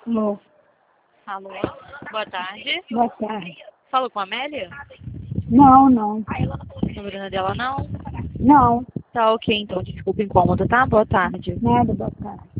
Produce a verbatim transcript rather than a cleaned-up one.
Alô. Alô, boa tarde. Boa tarde. Falo com a Amélia? Não, não. O número dela não? Não, Tá ok, então, desculpa o incômodo, tá? Boa tarde. nada, boa tarde.